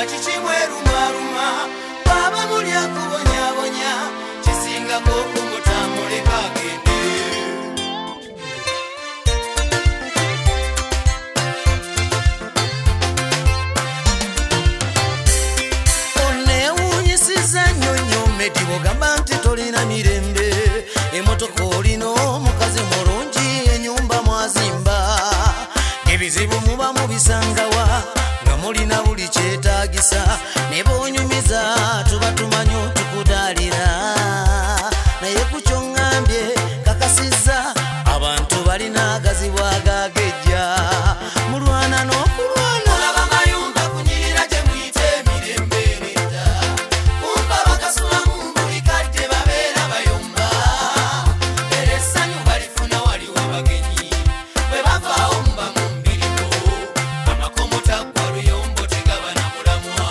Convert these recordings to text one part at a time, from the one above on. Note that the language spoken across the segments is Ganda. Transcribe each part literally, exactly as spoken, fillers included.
chichimwerumaruma baba mulya kubonyabonya kisingako kumutambuleka agende. Onewunyisiza nnyonnyo Medi bw'ogamba nti tolina mirembe, emmotoka olina omukazi mulungi, ennyumba mwazimba, ebizibu muba mubisangawa nga mulina buli kyetaagisa, ne bonyumiza tuba tumanyi otukudaalira, naye ku ky'oŋŋambye kakasizza abantu balina agazibu agagejja, mulwana n'okulwana olaba mayumba kunyirira gye muyita emirembe nedda, kumba bakasula mu mbuli kadde babeera bayomba, era essanyu balifuna waliwo bagenyi bwe bavaawo muba mu mbiriko, amakomo taggwa luyombo tegaba na mulamwa.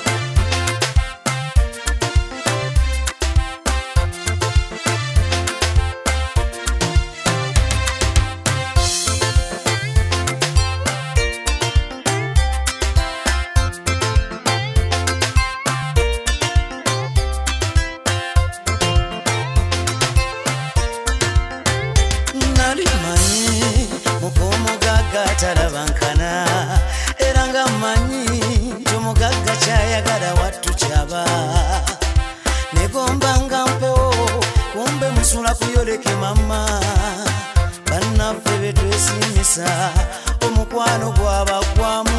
Nali manyi mukomugagga talabankana, era nga manyi tomugagga kyayagala wattu kyaba, negomba nga mpewo kumbe musula kuyoleke mama, bannaffe betwesimisa omukwano gwabagwamu,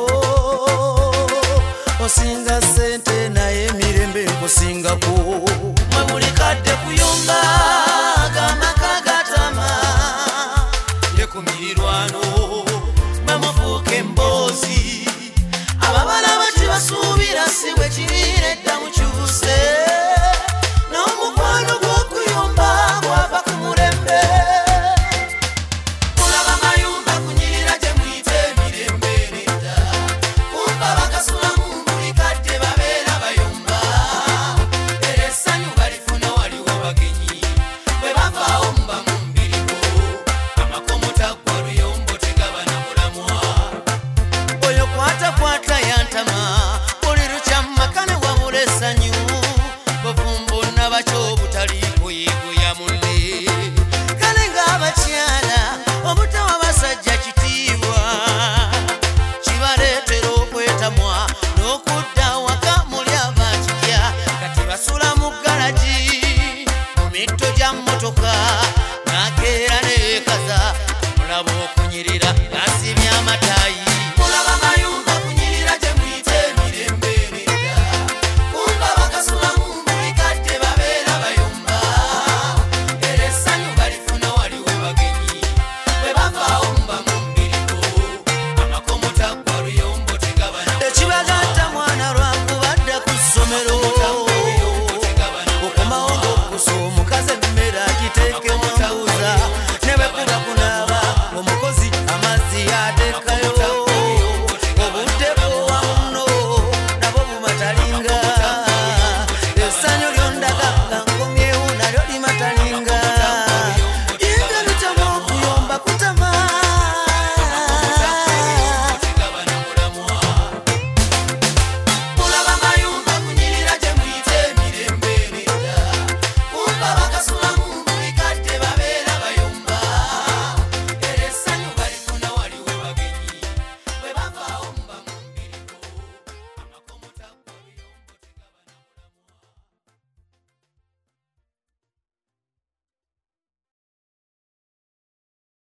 osinga sente naye emirembe nkusingako, mwe buli kadde kuyomba gamaka gatama, ne ku mirirwano